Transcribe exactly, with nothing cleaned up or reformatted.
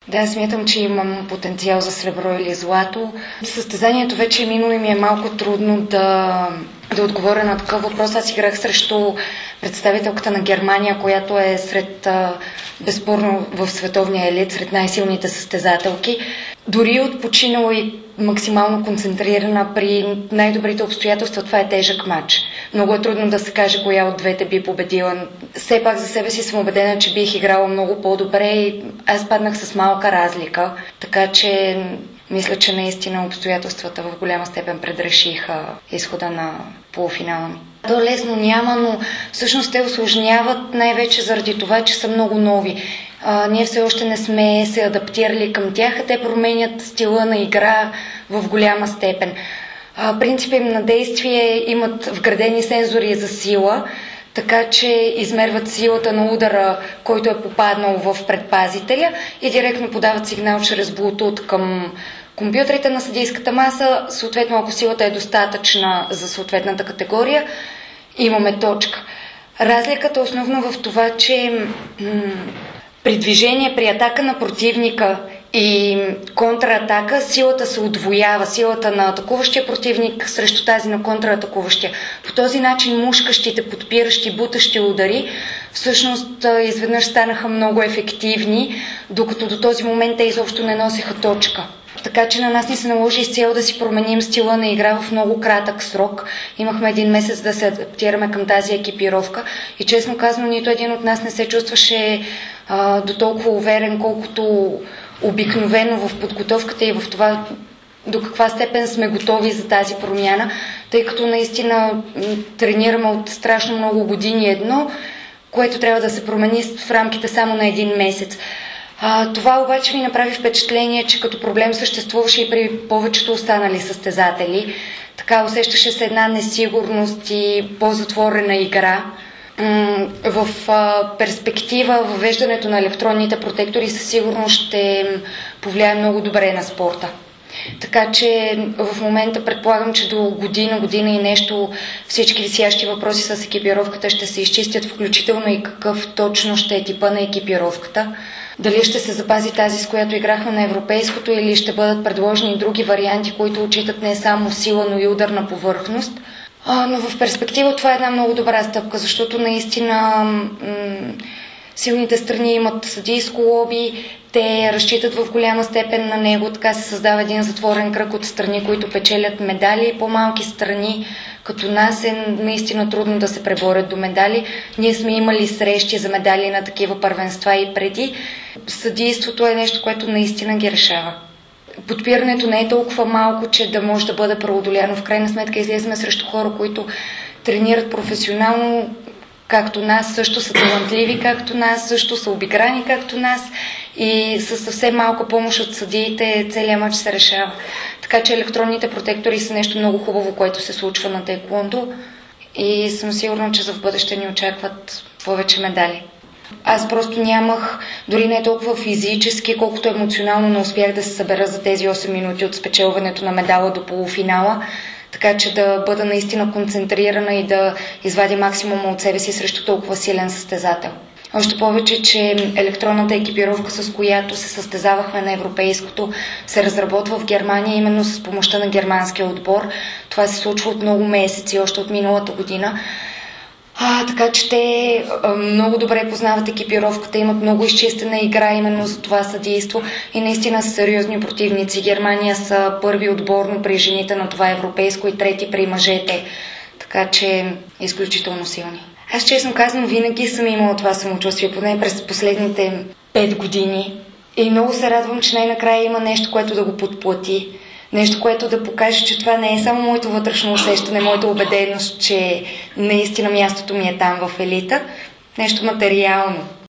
Да, смятам, че имам потенциал за сребро или злато. Състезанието вече е минало и ми е малко трудно да, да отговоря на такъв въпрос. Аз играх срещу представителката на Германия, която е сред, безспорно в световния елит, сред най-силните състезателки. Дори отпочинала и максимално концентрирана при най-добрите обстоятелства, това е тежък матч. Много е трудно да се каже коя от двете би победила. Все пак за себе си съм убедена, че бих играла много по-добре и аз паднах с малка разлика. Така че мисля, че наистина обстоятелствата в голяма степен предрешиха изхода на полуфинала ми. То лесно няма, но всъщност те усложняват най-вече заради това, че са много нови. А, ние все още не сме се адаптирали към тях, а те променят стила на игра в голяма степен. А, принципи им на действие имат вградени сензори за сила, така че измерват силата на удара, който е попаднал в предпазителя и директно подават сигнал чрез Bluetooth към компютрите на съдийската маса. Съответно, ако силата е достатъчна за съответната категория, имаме точка. Разликата е основно в това, че м- при движение, при атака на противника и контратака, силата се удвоява, силата на атакуващия противник срещу тази на контратакуващия. По този начин мушкащите, подпиращи, бутащи удари всъщност изведнъж станаха много ефективни, докато до този момент те изобщо не носиха точка. Така че на нас ни се наложи изцяло да си променим стила на игра в много кратък срок. Имахме един месец да се адаптираме към тази екипировка и честно казано нито един от нас не се чувстваше а, до толкова уверен, колкото обикновено в подготовката и в това до каква степен сме готови за тази промяна, тъй като наистина тренираме от страшно много години едно, което трябва да се промени в рамките само на един месец. А, това обаче ми направи впечатление, че като проблем съществуваше и при повечето останали състезатели. Така усещаше се една несигурност и по-затворена игра. М- в а, перспектива въвеждането на електронните протектори със сигурност ще повлияе много добре на спорта. Така че в момента предполагам, че до година, година и нещо всички висящи въпроси с екипировката ще се изчистят, включително и какъв точно ще е типа на екипировката. Дали ще се запази тази, с която играхме на европейското, или ще бъдат предложени други варианти, които отчитат не само сила, но и ударна повърхност. А, но в перспектива това е една много добра стъпка, защото наистина м- силните страни имат съдийско лоби, те разчитат в голяма степен на него, така се създава един затворен кръг от страни, които печелят медали, и по-малки страни, като нас е наистина трудно да се преборят до медали. Ние сме имали срещи за медали на такива първенства и преди. Съдийството е нещо, което наистина ги решава. Подпирането не е толкова малко, че да може да бъде преодоляно. В крайна сметка излизаме срещу хора, които тренират професионално, както нас, също са талантливи, както нас, също са обиграни, както нас, и със съвсем малка помощ от съдиите целият мач се решава. Така че електронните протектори са нещо много хубаво, което се случва на таеквондо, и съм сигурна, че за в бъдеще ни очакват повече медали. Аз просто нямах, дори не толкова физически, колкото емоционално не успях да се събера за тези осем минути от спечелването на медала до полуфинала, така че да бъда наистина концентрирана и да извадя максимума от себе си срещу толкова силен състезател. Още повече, че електронната екипировка, с която се състезавахме на европейското, се разработва в Германия именно с помощта на германския отбор. Това се случва от много месеци, още от миналата година. А, така че те а, много добре познават екипировката, имат много изчистена игра именно за това съдийство и наистина са сериозни противници. Германия са първи отборно при жените на това европейско и трети при мъжете, така че изключително силни. Аз честно казвам, винаги съм имала това самочувствие, поне през последните пет години. И много се радвам, че най-накрая има нещо, което да го подплати. Нещо, което да покаже, че това не е само моето вътрешно усещане, моята убеденост, че наистина мястото ми е там в елита. Нещо материално.